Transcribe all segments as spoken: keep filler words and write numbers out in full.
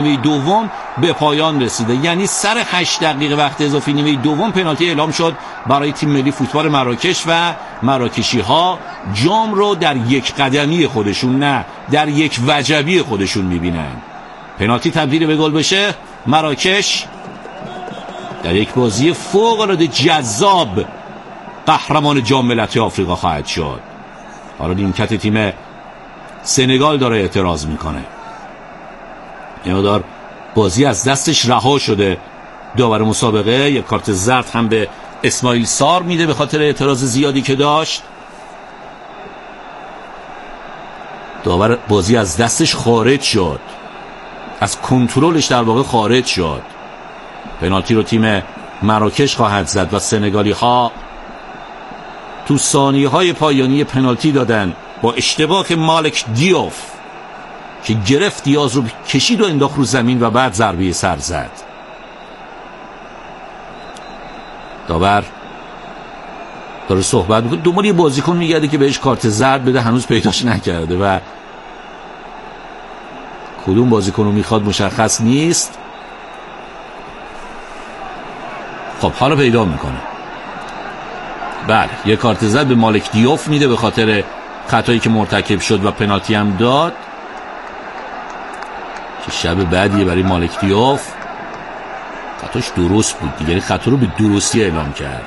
نیمه دوم به پایان رسیده. یعنی سر هشت دقیقه وقت اضافی نیمه دوم پنالتی اعلام شد برای تیم ملی فوتبال مراکش و مراکشی ها جام رو در یک قدمی خودشون، نه در یک وجبی خودشون میبینن. پنالتی تبدیل به گل بشه، مراکش در یک بازی فوق العاده جذاب قهرمان جام ملت‌های آفریقا خواهد شد. حالا نیمکت تیم سنگال داره اعتراض میکنه. یادار بازی از دستش رها شده. داور مسابقه یک کارت زرد هم به اسماعیل سار میده به خاطر اعتراض زیادی که داشت. داور بازی از دستش خارج شد، از کنترلش در واقع خارج شد. پنالتی رو تیم مراکش خواهد زد و سنگالی ها تو ثانیه های پایانی پنالتی دادن با اشتباه مالک دیوف که گرفت دیاز رو کشید و انداخت رو زمین و بعد ضربه سر زد. داور داره صحبت میکنه، دنبال یه بازیکن میگرده که بهش کارت زرد بده، هنوز پیداش نکرده و کدوم بازیکن رو میخواد مشخص نیست. خب حالا پیدا میکنه. بله، یه کارت زرد به مالک دیوف میده به خاطر خطایی که مرتکب شد و پنالتی هم داد که شب بعدیه برای مالک دیوف. خطاش درست بود دیگه، خطا رو به درستی اعلام کرد.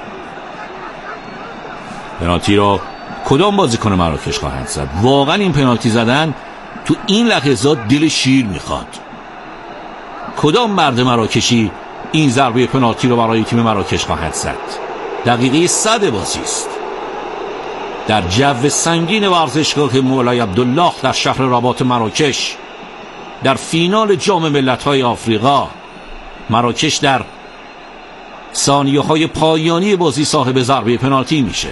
پنالتی رو کدام بازیکن مراکش خواهد زد؟ واقعا این پنالتی زدن تو این لحظات دل شیر میخواد. کدام مرد مراکشی این ضربه پنالتی رو برای تیم مراکش خواهد زد؟ دقیقه صد بازی است. در جو سنگین ورزشگاه مولای عبدالله در شهر رباط مراکش، در فینال جام ملت‌های آفریقا، مراکش در ثانیه‌های پایانی بازی صاحب ضربه پنالتی میشه.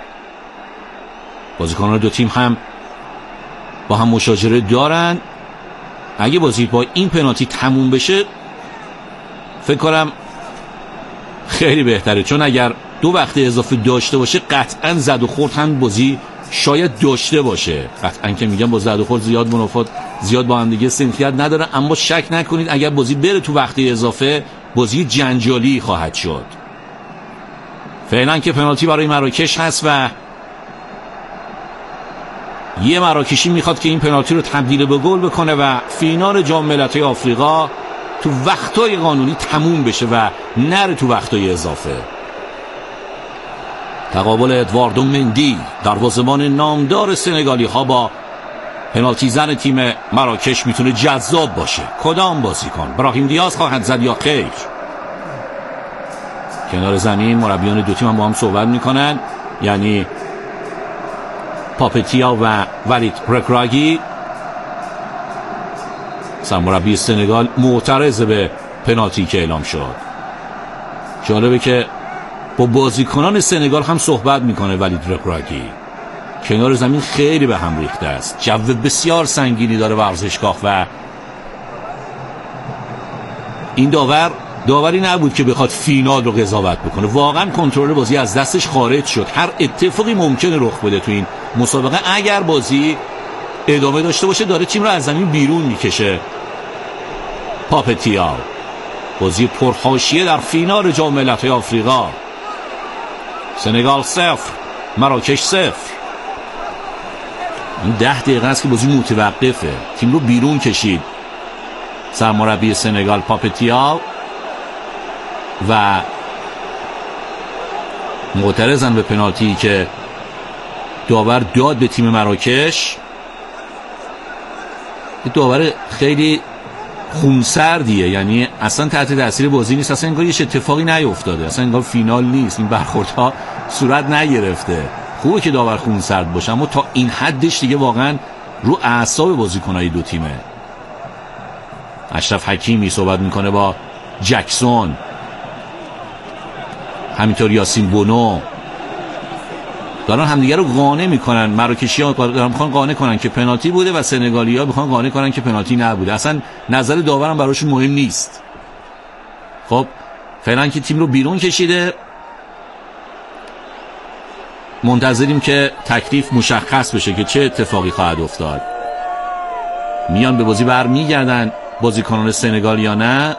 بازیکنان دو تیم هم با هم مشاجره دارن. اگه بازی با این پنالتی تموم بشه فکر کنم خیلی بهتره، چون اگر دو وقت اضافه داشته باشه قطعا زد و خورد هم بازی شاید داشته باشه. قطعا که میگم با زد و خورد زیاد منافات زیاد با هم دیگه سنخیت نداره، اما شک نکنید اگر بازی بره تو وقت اضافه بازی جنجالی خواهد شد. فعلا که پنالتی برای مراکش هست و یه مراکشی میخواد که این پنالتی رو تبدیل به گل بکنه و فینال جام ملت‌های آفریقا تو وقتای قانونی تموم بشه و نره تو وقتای اضافه. تقابل ادواردو مندی دروازه‌بان نامدار سنگالی ها با پنالتی زن تیم مراکش میتونه جذاب باشه. کدام بازیکن؟ براهیم دیاز خواهد زد یا خیر؟ کنار زمین مربیان دو تیم هم با هم صحبت میکنن، یعنی پاپتیا و ولید رکراگی. سرمربی سنگال معترض به پنالتی که اعلام شد. جالبه که با بازیکنان سنگال هم صحبت میکنه ولید رکراگی. کنار زمین خیلی به هم ریخته است. جو بسیار سنگینی داره ورزشگاه و این داور داوری نبود که بخواد فینال رو قضاوت بکنه. واقعا کنترل بازی از دستش خارج شد. هر اتفاقی ممکنه رخ بده تو این مسابقه. اگر بازی ادامه داشته باشه داره تیم رو از زمین بیرون میکشه. پاپتیا، بازی پرحاشیه در فینال جام ملت‌های آفریقا. سنگال صفر مراکش صفر. این ده دقیقه است که بازی متوقفه. تیم رو بیرون کشید سرمربی سنگال پاپتیا و معترضن به پنالتی که داور داد به تیم مراکش. داور خیلی خونسردیه، یعنی اصلا تحت تاثیر بازی نیست، اصلا انگار یه اتفاقی نیفتاده، اصلا انگار فینال نیست، این برخوردها صورت نگرفته. خوبه که داور خونسرد باشه اما تا این حدش دیگه واقعا رو اعصاب بازیکنای دو تیمه. اشرف حکیمی صحبت میکنه با جکسون، همینطور یاسین بونو، دارن همدیگه رو قانع میکنن. مراکشی‌ها دارن میخوان قانع کنن که پنالتی بوده و سنگالی‌ها میخوان قانع کنن که پنالتی نبوده. اصلا نظر داورم براشون مهم نیست. خب فعلا که تیم رو بیرون کشیده، منتظریم که تکلیف مشخص بشه که چه اتفاقی خواهد افتاد. میان به بازی برمیگردن بازیکنان سنگال یا نه.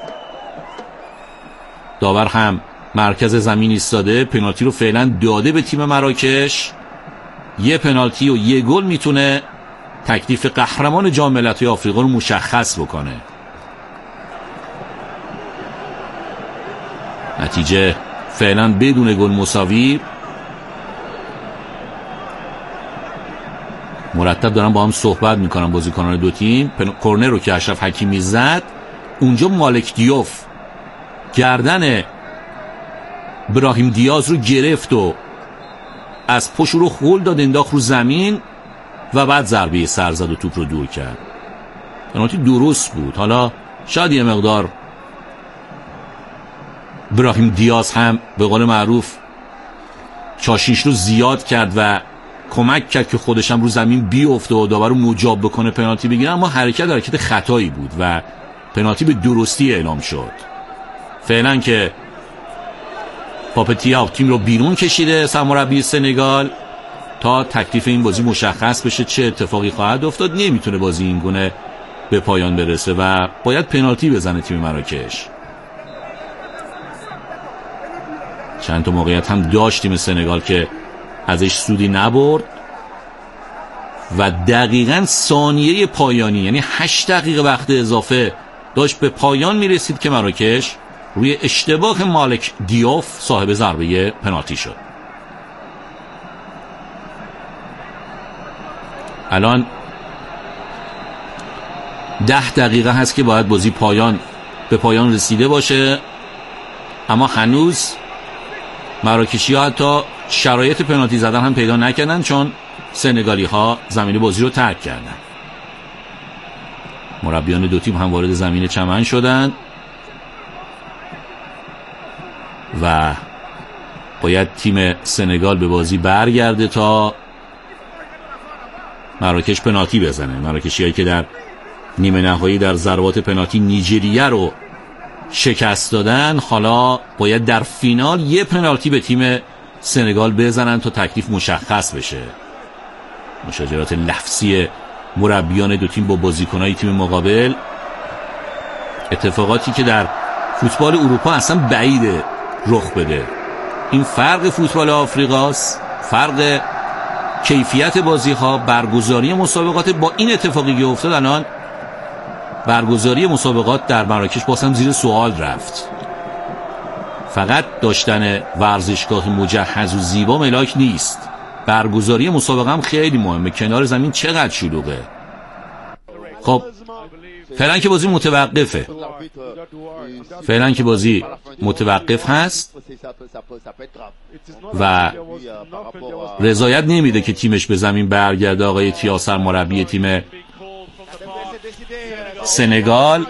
داور هم مرکز زمین ایستاده، پنالتی رو فعلا داده به تیم مراکش. یه پنالتی و یه گل میتونه تکلیف قهرمان جام ملت‌های آفریقا رو مشخص بکنه. نتیجه فعلا بدون گل مساوی. مرتب دارن با هم صحبت میکنن بازیکنان دو تیم. کرنر رو که اشرف حکیمی زد، اونجا مالک دیوف گردن ابراهیم دیاز رو گرفت و از پشت رو هول داد، انداخت رو زمین و بعد ضربه سر زد و توپ رو دور کرد. پنالتی درست بود. حالا شاید یه مقدار ابراهیم دیاز هم به قول معروف چاشیش رو زیاد کرد و کمک کرد که خودش هم رو زمین بیفته و داور رو مجاب بکنه پنالتی بگیره، اما حرکت حرکت خطایی بود و پنالتی به درستی اعلام شد. فعلا که پاپتیا تیم رو بیرون کشیده سرمربی سنگال تا تکلیف این بازی مشخص بشه چه اتفاقی خواهد افتاد. نمیتونه بازی این گونه به پایان برسه و باید پنالتی بزنه تیم مراکش. چند تا موقعیت هم داشت تیم سنگال که ازش سودی نبرد و دقیقاً ثانیه پایانی، یعنی هشت دقیقه وقت اضافه داشت به پایان میرسید که مراکش روی اشتباه مالک دیوف صاحب ضربه پنالتی شد. الان ده دقیقه هست که باید بازی پایان به پایان رسیده باشه، اما هنوز مراکشی ها حتی شرایط پنالتی زدن هم پیدا نکردن، چون سنگالی ها زمین بازی رو ترک کردن. مربیان دو تیم هم وارد زمین چمن شدن و باید تیم سنگال به بازی برگرده تا مراکش پنالتی بزنه. مراکشی هایی که در نیمه نهایی در ضربات پنالتی نیجریه رو شکست دادن، حالا باید در فینال یه پنالتی به تیم سنگال بزنن تا تکلیف مشخص بشه. مشاجرات لفظی مربیان دو تیم با بازیکنای تیم مقابل، اتفاقاتی که در فوتبال اروپا اصلا بعیده رخ بده. این فرق فوتبال آفریقاست، فرق کیفیت بازی ها، برگزاری مسابقات. با این اتفاقی که افتاد الان برگزاری مسابقات در مراکش بازم زیر سوال رفت. فقط داشتن ورزشگاه مجهز و زیبا ملاک نیست، برگزاری مسابقه هم خیلی مهمه. کنار زمین چقدر شلوغه. خب فعلا که بازی متوقفه فعلا که بازی متوقف هست و رضایت نمیده که تیمش به زمین برگرده. آقای تیاسر مربی تیم سنگال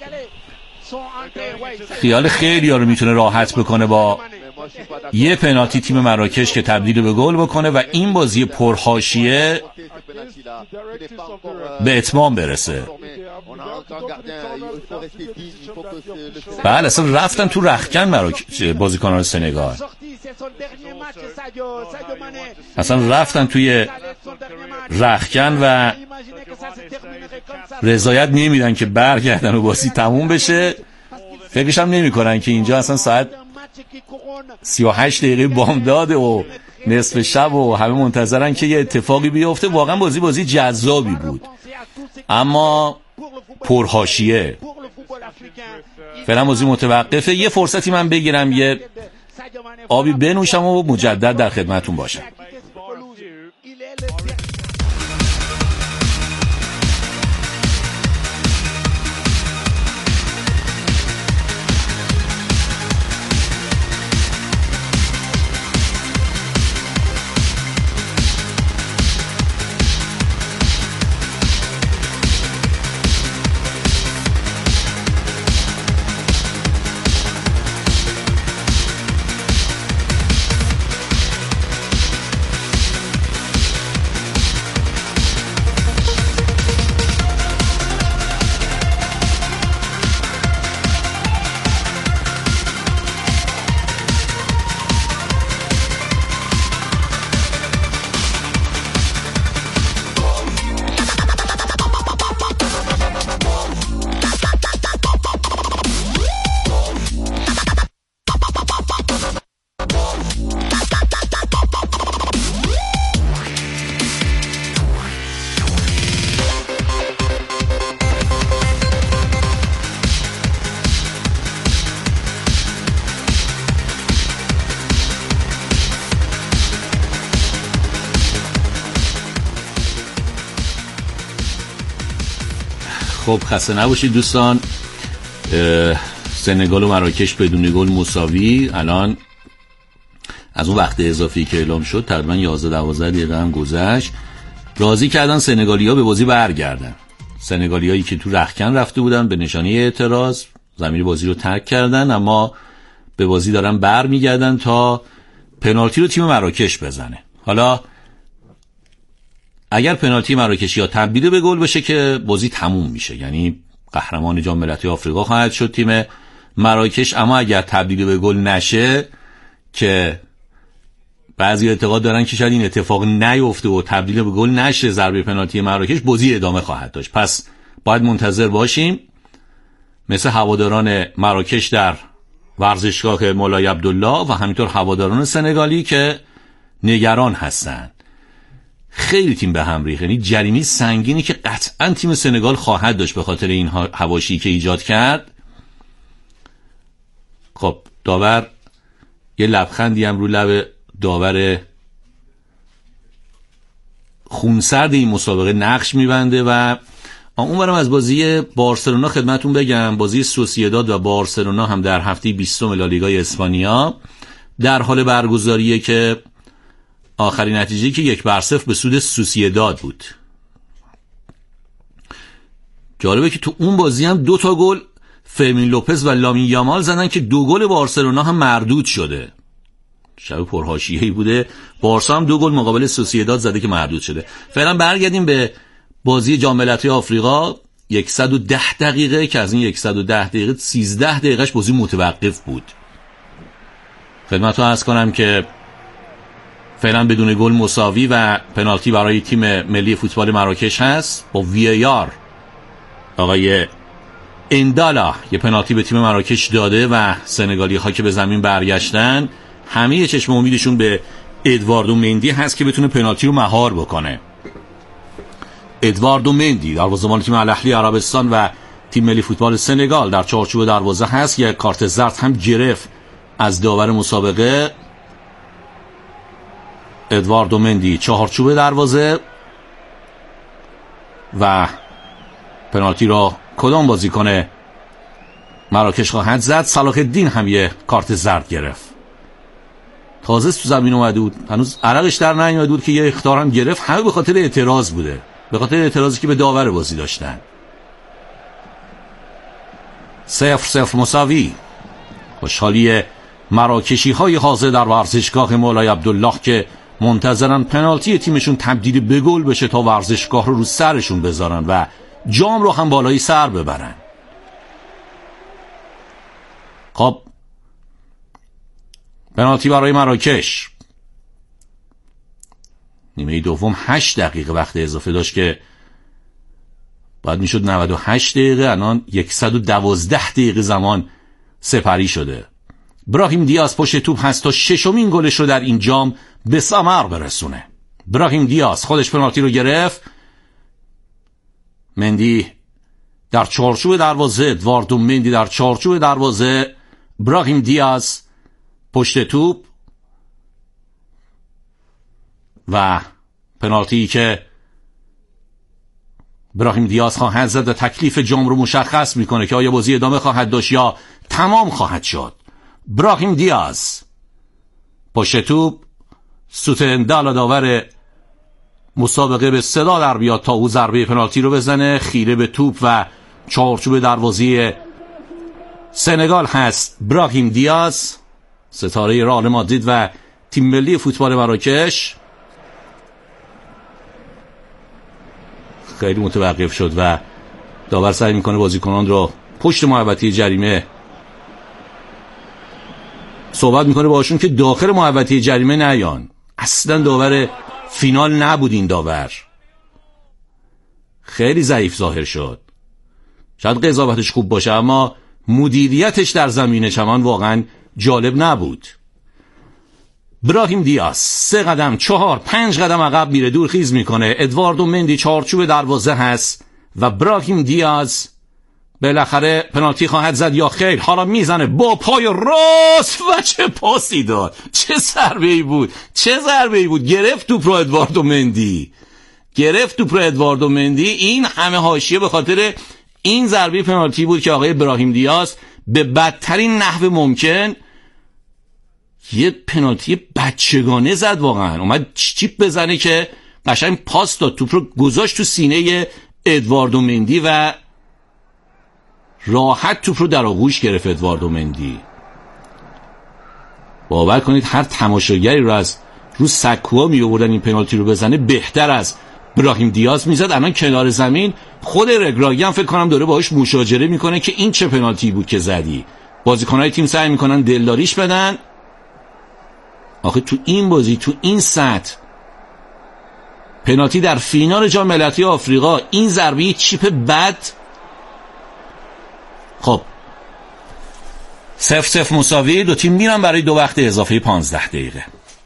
خیال خیلی ها رو میتونه راحت بکنه با یه پنالتی تیم مراکش که تبدیل به گل بکنه و این بازی پرحاشیه به اتمام برسه. بله اصلا رفتن تو رختکن مراکش بازیکنان سنگال، اصلا رفتن توی رختکن و رضایت نمیدن که برگردن و بازی تموم بشه. فکرش هم نمی کنن که اینجا اصلا ساعت سی و هشت دقیقه بامداد و نصف شب و همه منتظرن که یه اتفاقی بیفته. واقعا بازی بازی جذابی بود اما پرحاشیه. فعلا بازی متوقفه. یه فرصتی من بگیرم یه آبی بنوشم و مجدد در خدمتون باشم. خب خسته نباشید دوستان. سنگال و مراکش بدون گل مساوی. الان از اون وقت اضافی که اعلام شد تقریبا یازده دوازده دقیقه هم گذشت. راضی کردن سنگالیا به بازی برگردن. سنگالیایی که تو رختکن رفته بودن به نشانه اعتراض زمین بازی رو ترک کردن، اما به بازی دارن برمیگردن تا پنالتی رو تیم مراکش بزنه. حالا اگر پنالتی مراکشی ها تبدیل به گل بشه که بازی تموم میشه، یعنی قهرمان جام ملت‌های آفریقا خواهد شد تیم مراکش. اما اگر تبدیل به گل نشه که بعضی اعتقاد دارن که شاید این اتفاق نیفته و تبدیل به گل نشه ضربه پنالتی مراکش، بازی ادامه خواهد داشت. پس باید منتظر باشیم مثل هواداران مراکش در ورزشگاه مولای عبدالله و همینطور هواداران سنگالی که نگران هستند. خیلی تیم به هم ریخت، یعنی جریمه سنگینی که قطعا تیم سنگال خواهد داشت به خاطر این حواشی که ایجاد کرد. خب داور یه لبخندی هم رو لب داور خونسرد این مسابقه نقش میبنده. و اونورم از بازی بارسلونا خدمتون بگم، بازی سوسییداد و بارسلونا هم در هفته بیستم لالیگای اسپانیا در حال برگزاریه که آخرین نتیجه که یک بر صفر به سود سوسییداد بود. جالبه که تو اون بازی هم دو تا گل فرمین لوپز و لامین یامال زدن که دو گل بارسلونا هم مردود شده. شب پرحاشیه‌ای بوده. بارسا هم دو گل مقابل سوسییداد زده که مردود شده. فعلا برگردیم به بازی جام ملت‌های آفریقا. صد و ده دقیقه که از این صد و ده دقیقه سیزده دقیقهش بازی متوقف بود. خدمتتون عرض کنم که فعلا بدون گل مساوی و پنالتی برای تیم ملی فوتبال مراکش هست. با وی ای آر آقای اندالا یه پنالتی به تیم مراکش داده و سنگالی ها که به زمین برگشتن همه چشم امیدشون به ادواردو مندی هست که بتونه پنالتی رو مهار بکنه. ادواردو مندی دروازه‌بان تیم الاهلی عربستان و تیم ملی فوتبال سنگال در چارچوب دروازه هست. یک کارت زرد هم گرفت از داور مسابقه. ادواردو مندی چهارچوب دروازه و پنالتی را کدام بازیکن مراکش خواهد زد؟ صلاح الدین هم یه کارت زرد گرفت. تازه تو زمین اومده بود، هنوز عرقش در نیومده بود که یه اخطار هم گرفت. همه به خاطر اعتراض بوده، به خاطر اعتراضی که به داور بازی داشتن. صفر صفر مساوی. خوشحالی مراکشی های حاضر در ورزشگاه مولای عبدالله که منتظرن پنالتی تیمشون تبدیل به گل بشه تا ورزشگاه رو رو سرشون بذارن و جام رو هم بالای سر ببرن. خب پنالتی برای مراکش. نیمه دوم هشت دقیقه وقت اضافه داشت که باید میشد نود و هشت دقیقه، الان صد و دوازده دقیقه زمان سپری شده. براهیم دیاز پشت توپ هست تا ششمین گلش رو در این جام به ثمر برسونه. براهیم دیاز خودش پنالتی رو گرفت. مندی در چارچوب دروازه، ادواردو مندی در چارچوب دروازه، براهیم دیاز پشت توپ و پنالتی که براهیم دیاز خواهد زد و تکلیف جام رو مشخص میکنه که آیا بازی ادامه خواهد داشت یا تمام خواهد شد. براهیم دیاز پشت توپ، سوتندالا داور مسابقه به صدا در بیاد تا او ضربه پنالتی رو بزنه. خیره به توپ و چارچوب دروازه سنگال هست براهیم دیاز، ستاره رئال مادرید و تیم ملی فوتبال مراکش. خیلی متوقف شد و داور سعی میکنه بازیکنان رو پشت محوطه جریمه صحبت میکنه باشون که داخل محوطه جریمه نیان. اصلا داور فینال نبود این داور، خیلی ضعیف ظاهر شد. شاید قضاوتش خوب باشه اما مدیریتش در زمین چمان واقعا جالب نبود. براهیم دیاز سه قدم، چهار، پنج قدم عقب میره، دور خیز میکنه. ادواردو مندی چارچوب دروازه هست و براهیم دیاز بالاخره پنالتی خواهد زد یا خیر. حالا میزنه با پای راست و چه پاسی داد، چه ضربه ای بود، چه ضربه ای بود. گرفت توپ رو ادواردو مندی، گرفت توپ رو ادواردو مندی. این همه حاشیه به خاطر این ضربه پنالتی بود که آقای ابراهیم دیاز به بدترین نحو ممکن یه پنالتی بچگانه زد. واقعا اومد چیپ بزنه که قشنگ پاس داد، توپ رو گذاشت تو سینه ادواردو مندی و راحت توپ رو در آغوش گرفت ادواردو مندی. باور کنید هر تماشاگری رو از رو سکوها می آوردن این پنالتی رو بزنه بهتر از ابراهیم دیاز میزد. الان کنار زمین خود رگراگی هم فکر کنم داره باهاش مشاجره میکنه که این چه پنالتی بود که زدی. بازیکن‌های تیم سعی میکنن دلداریش بدن. آخه تو این بازی، تو این سطح، پنالتی در فینال جام ملت‌های آفریقا، این ضربه چیپ بد. خب صفر صفر مساوی، دو تیم میرن برای دو وقت اضافه پانزده دقیقه.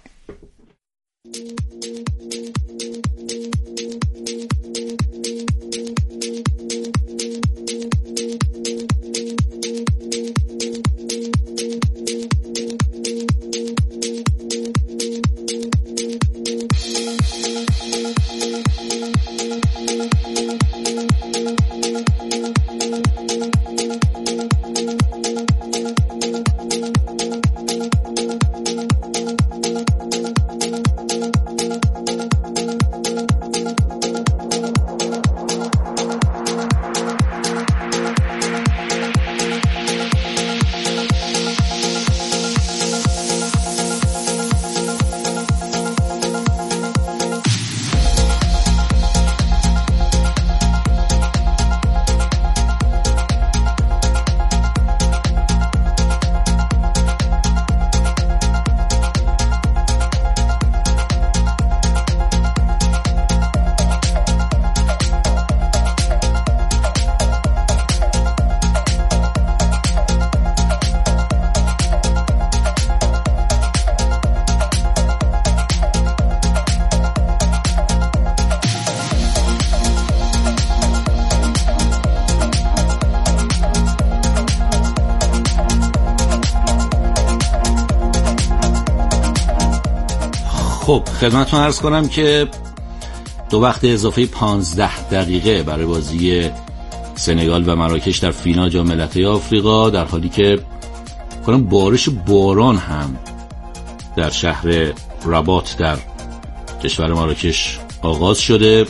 خب خدمتتون عرض کنم که دو وقت اضافه پانزده دقیقه برای بازی سنگال و مراکش در فینال جام ملت‌های آفریقا، در حالی که کنم بارش باران هم در شهر رباط در کشور مراکش آغاز شده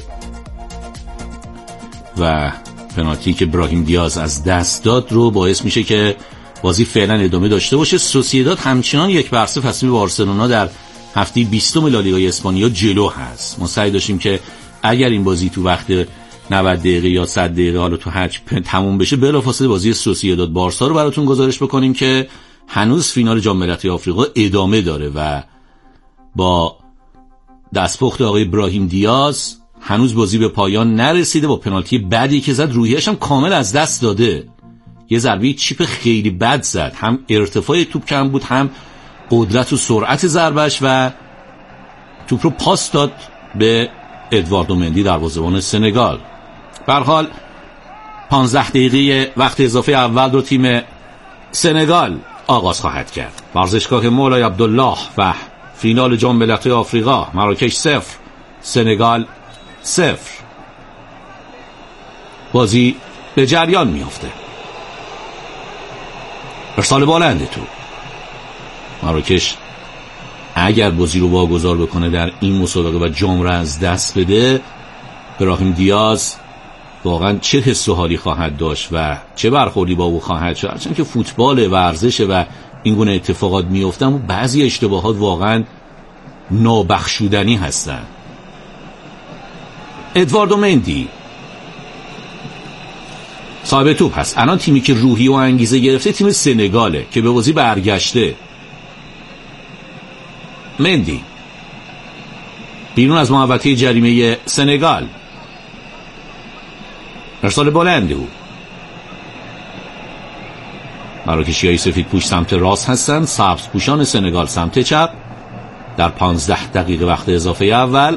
و پنالتی که ابراهیم دیاز از دست داد رو باعث میشه که بازی فعلا ادامه داشته باشه. سوسییداد همچنان یک بر صفر تصمیم بارسلونا در هفته بیستم لالیگای اسپانیا جلو هست. ما سعی داشتیم که اگر این بازی تو وقت نود دقیقه یا صد دقیقه حالا تو حج تموم بشه، بلافاصله بازی سوسییداد بارسا رو براتون گزارش بکنیم که هنوز فینال جام ملت‌های آفریقا ادامه داره و با دستپخت آقای ابراهیم دیاز هنوز بازی به پایان نرسیده. با پنالتی بعدی که زد روحیه‌اش هم کامل از دست داده. یه ضربه چیپ خیلی بد زد، هم ارتفاع توپ کم بود، هم قدرت و سرعت ضربش، و توپ رو پاس داد به ادواردو مندی دروازه‌بان سنگال. به هر حال پانزده دقیقه وقت اضافه اول رو تیم سنگال آغاز خواهد کرد. ورزشگاه مولای عبدالله و فینال جام ملت‌های آفریقا، مراکش صفر سنگال صفر. بازی به جریان میافته. ارسال بلند تو مراکش اگر بازی رو واگذار بکنه در این مسابقه و جام رو از دست بده، ابراهیم دیاز واقعا چه حس و حالی خواهد داشت و چه برخوردی با او خواهد شد. چون که فوتبال ورزشه و این گونه اتفاقات میافتن و بعضی اشتباهات واقعا نابخشودنی هستن. ادواردو مندی صاحب توپ هست. الان تیمی که روحی و انگیزه گرفته تیم سنگاله که به بازی برگشته. مندی بیرون از محوطه جریمه سنگال، ارسال بلند او. مراکشی‌های سفید پوش سمت راست هستند، سبز پوشان سنگال سمت چپ. در پانزده دقیقه وقت اضافه اول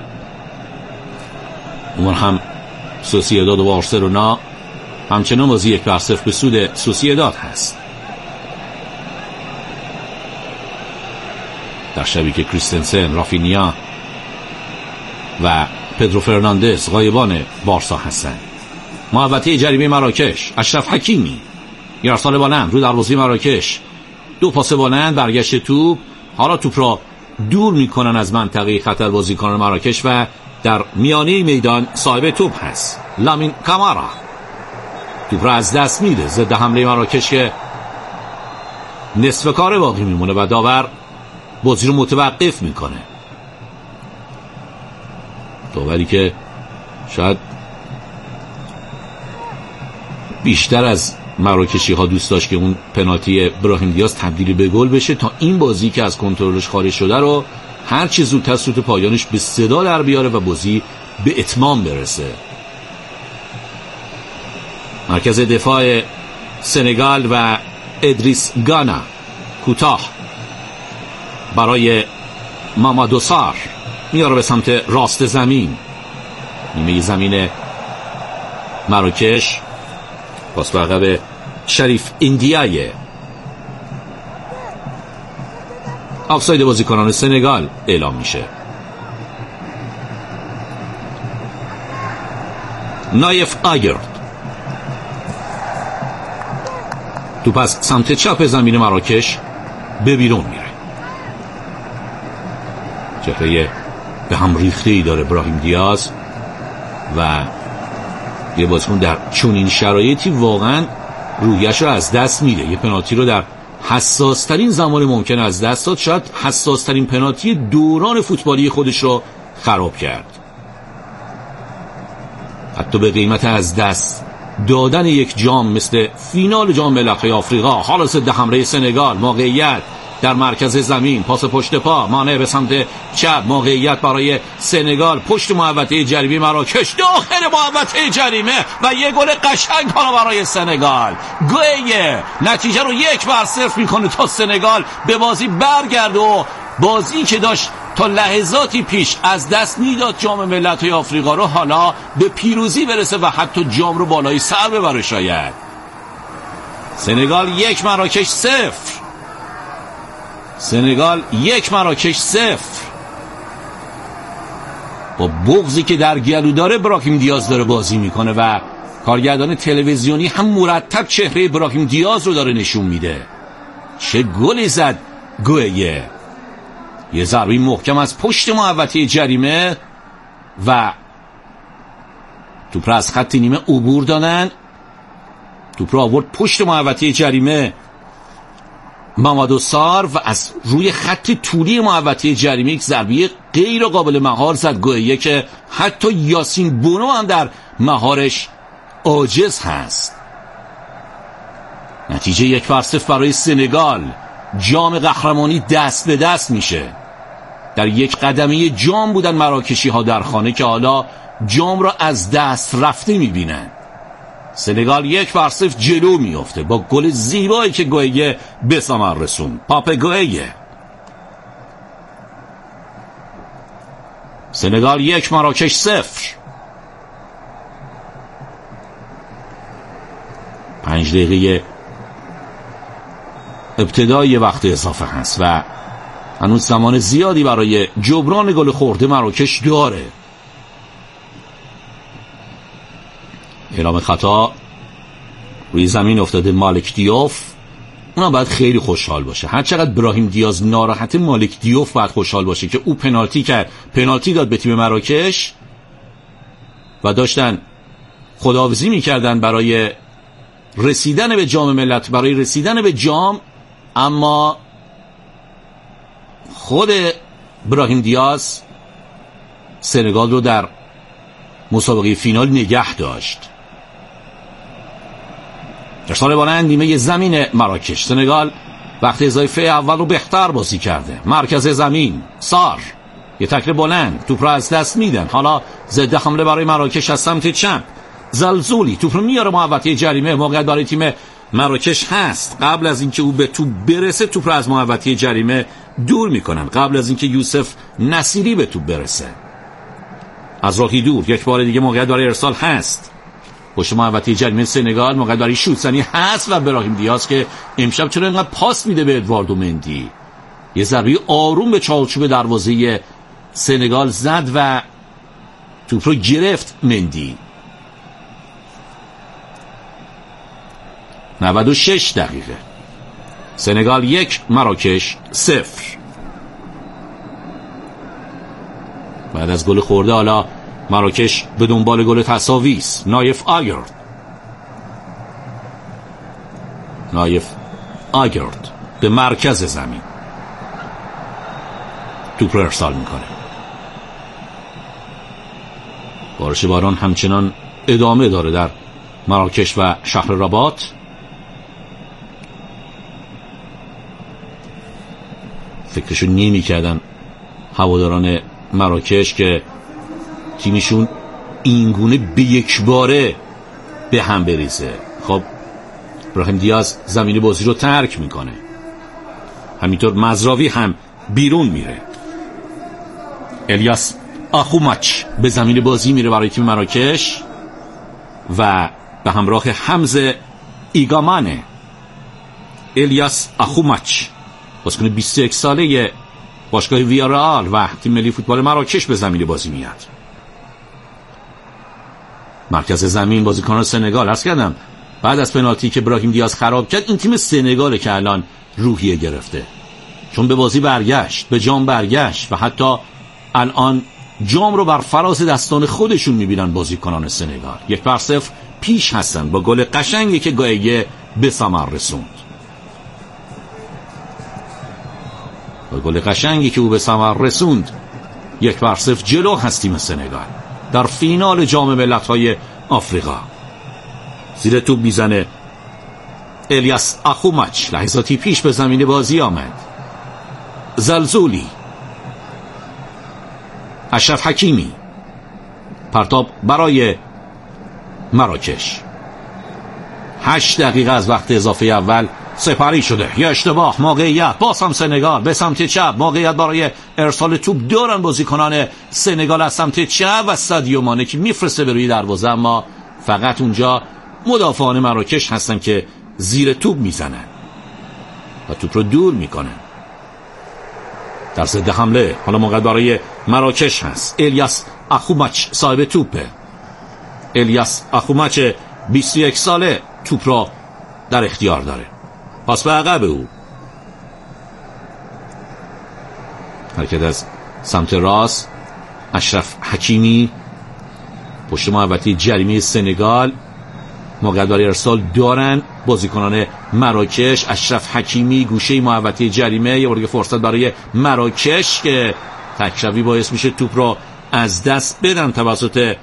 اون هم سوسییداد و بارسلونا همچنان بازی یک بر صفر به سود سوسییداد هست. در شبی که کریستنسن، رافینیا و پدرو فرناندز غایبان بارسا هستند. محوطه جریمه مراکش، اشرف حکیمی یه ارسال بلند رو دروازه مراکش، دو پاس بلند، برگشت توپ، حالا توپ را دور میکنن از منطقه خطر بازیکنان مراکش و در میانه میدان صاحب توپ هست لامین کامارا. توپ را از دست میده، ضد حمله مراکش که نصف کار باقی میمونه و داور بازی رو متوقف میکنه. داوری که شاید بیشتر از مراکشی ها دوست داشت که اون پنالتی ابراهیم دیاز تبدیل به گل بشه تا این بازی که از کنترلش خارج شده رو هر چه زودتر سوت پایانش به صدا در بیاره و بازی به اتمام برسه. مرکز دفاع سنگال و ادریس گانا کوتاه برای مامادو سار میاره به سمت راست زمین، نیمه زمین مراکش. پاس به عقب شریف اندیایه. آفساید بازیکنان سنگال اعلام میشه. نایف آگرد توپ از سمت چپ زمین مراکش به بیرون میره. چهره به هم ریخته‌ای داره ابراهیم دیاز و یه بازیکن در چنین شرایطی واقعا رویش رو از دست میده. یه پنالتی رو در حساس ترین زمان ممکن از دست داد، شاید حساس ترین پنالتی دوران فوتبالی خودش رو خراب کرد. حتی به قیمت از دست دادن یک جام مثل فینال جام ملت‌های آفریقا. حالا ضد حمله سنگال، موقعیت در مرکز زمین، پاس پشت پا، مانع به سمت چپ، موقعیت برای سنگال پشت محوطه جریمه مراکش، داخل محوطه جریمه و یه گل قشنگ حالا برای سنگال. گویه نتیجه رو یک بر صفر میکنه تا سنگال به بازی برگرده و بازی که داشت تا لحظاتی پیش از دست میداد جام ملت‌های آفریقا رو حالا به پیروزی برسه و حتی جام رو بالای سر ببره. شاید سنگال یک مراکش صفر. سنگال یک مراکش صفر. با بغضی که در گلو داره ابراهیم دیاز داره بازی میکنه و کارگردان تلویزیونی هم مرتب چهره ابراهیم دیاز رو داره نشون میده. چه گلی زد گویه. یه ضربه محکم از پشت محوطه جریمه و توپ را از خط نیمه عبور دادن. توپ را آورد پشت محوطه جریمه مامادو سار و از روی خط طولی محوطه جریمه یک ضربه غیر قابل مهار زد گویه که حتی یاسین بونو هم در مهارش عاجز هست. نتیجه یک بر صفر برای سنگال. جام قهرمانی دست به دست میشه. در یک قدمی جام بودن مراکشی ها در خانه که حالا جام را از دست رفته میبینن. سنگال یک بر صفر جلو میفته با گل زیبایی که گویه به ثمر رسون. پاپ گویه. سنگال یک مراکش صفر. پنج دقیقه ابتدای وقت اضافه هست و هنوز زمان زیادی برای جبران گل خورده مراکش داره. اعلام خطا روی زمین افتاده مالک دیوف. اونا باید خیلی خوشحال باشه. هر چقدر ابراهیم دیاز ناراحته، مالک دیوف باید خوشحال باشه که او پنالتی کرد، پنالتی داد به تیم مراکش و داشتن خداحافظی میکردن برای رسیدن به جام ملت، برای رسیدن به جام، اما خود ابراهیم دیاز سنگال رو در مسابقه فینال نگه داشت. ارسال بلند نیمه زمین مراکش. سنگال وقت اضافه اول رو بهتر بازی کرده. مرکز زمین سار، یه تکل بلند، توپ رو از دست میدن. حالا ضد حمله برای مراکش از سمت چپ. زلزولی توپ رو میاره محوطه جریمه. موقعیت برای تیم مراکش هست. قبل از اینکه او به توپ برسه توپ رو از محوطه جریمه دور میکنن، قبل از اینکه یوسف نصیری به توپ برسه. از راهی دور یک بار دیگه موقعیت برای ارسال هست. پشت محوطه جریمه سنگال موقعیت برای شوت زنی هست و ابراهیم دیاز که امشب چرا اینقدر پاس میده به ادواردو مندی. یه ضربه آروم به چارچوب دروازه سنگال زد و توپ رو گرفت مندی. نود و شش دقیقه. سنگال یک مراکش صفر. بعد از گل خورده حالا مراکش به دنبال گل تساوی است. نایف آگرد نایف آگرد به مرکز زمین توپ رو ارسال میکنه. بارش باران همچنان ادامه داره در مراکش و شهر رباط. فکرشو نیمی کردن هواداران مراکش که تیمشون اینگونه به یک باره به هم بریزه. خب براهیم دیاز زمین بازی رو ترک میکنه، همینطور مزراوی هم بیرون میره. الیاس آخوماچ به زمین بازی میره برای تیم مراکش و به همراه حمزه ایگامانه. الیاس آخوماچ بازیکن بیست و یک ساله باشگاه ویارال و تیم ملی فوتبال مراکش به زمین بازی میاد. مرکز زمین بازیکنان سنگال. عرض کردم بعد از پنالتی که براهیم دیاز خراب کرد، این تیم سنگاله که الان روحیه گرفته، چون به بازی برگشت، به جام برگشت و حتی الان جام رو بر فراز دستان خودشون میبینن بازیکنان سنگال. یک بر صفر پیش هستن با گل قشنگی که گایگه به ثمر رسوند. با گل قشنگی که او به ثمر رسوند یک بر صفر جلو هست تیم سنگال در فینال جام ملت‌های آفریقا. زیر توپ میزنه الیاس آخوماچ. لحظاتی پیش به زمین بازی آمد. زلزولی، اشرف حکیمی، پرتاب برای مراکش. هشت دقیقه از وقت اضافه اول سپری شده. یه اشتباه، موقعیت، باز هم سنگال به سمت چپ، موقعیت برای ارسال توپ دارن بازیکنان سنگال از سمت چپ و سادیو مانه که میفرسته به روی دروازه، اما فقط اونجا مدافعان مراکش هستن که زیر توپ میزنن و توپ رو دور میکنن. در ضد حمله حالا موقع برای مراکش هست. الیاس آخوماچ صاحب توپه. الیاس آخوماچ بیست و یک ساله توپ را در اختیار داره. پاس به عقب او. حرکت از سمت راست. اشرف حکیمی پشت محوطه جریمه سنگال. موقع برای ارسال دارن بازیکنان مراکش. اشرف حکیمی گوشه محوطه جریمه. یه بار فرصت برای مراکش که تکروی باعث میشه توپ را از دست بدن توسط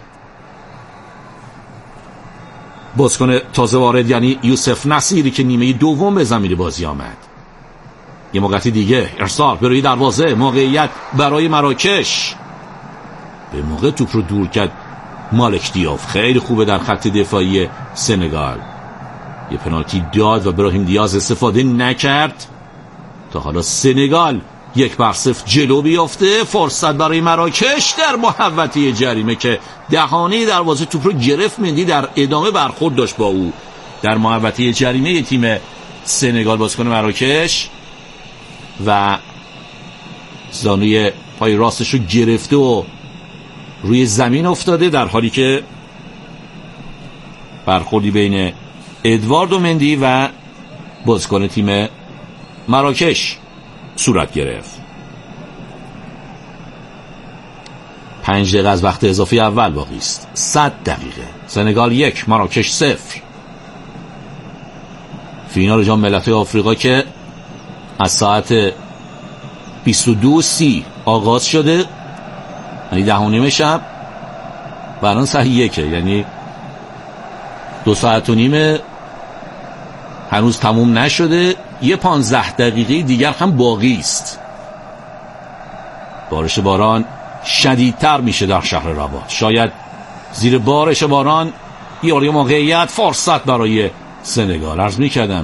بازیکن تازه وارد یعنی یوسف نصیری که نیمه دوم به زمین بازی آمد. یه موقعیت دیگه ارسال به روی دروازه، موقعیت برای مراکش. به موقع توپ رو دور کرد مالک دیاف. خیلی خوبه در خط دفاعی سنگال. یه پنالتی داد و براهیم دیاز استفاده نکرد. تا حالا سنگال یک بر صفر جلو بیافته. فرصت برای مراکش در محوطه جریمه که دهانه دروازه توپ رو گرفت. مندی در ادامه برخورد داشت با او در محوطه جریمه تیم سنگال بازیکن مراکش و زانوی پای راستش رو گرفته و روی زمین افتاده، در حالی که برخوردی بین ادوارد و مندی و بازیکن تیم مراکش صورت گرفت. پنج دقیقه از وقت اضافه اول باقی است. صد دقیقه. سنگال یک مراکش صفر. فینال جام ملت‌های آفریقا که از ساعت بیست و دو و سی آغاز شده، یعنی ده و نیم شب و الان ساعت یکه، یعنی دو ساعت و نیم هنوز تموم نشده. یه پانزده دقیقه دیگر هم باقی است. بارش باران شدیدتر میشه در شهر رباط. شاید زیر بارش باران یه موقعیت فرصت برای سنگال. عرض میکردم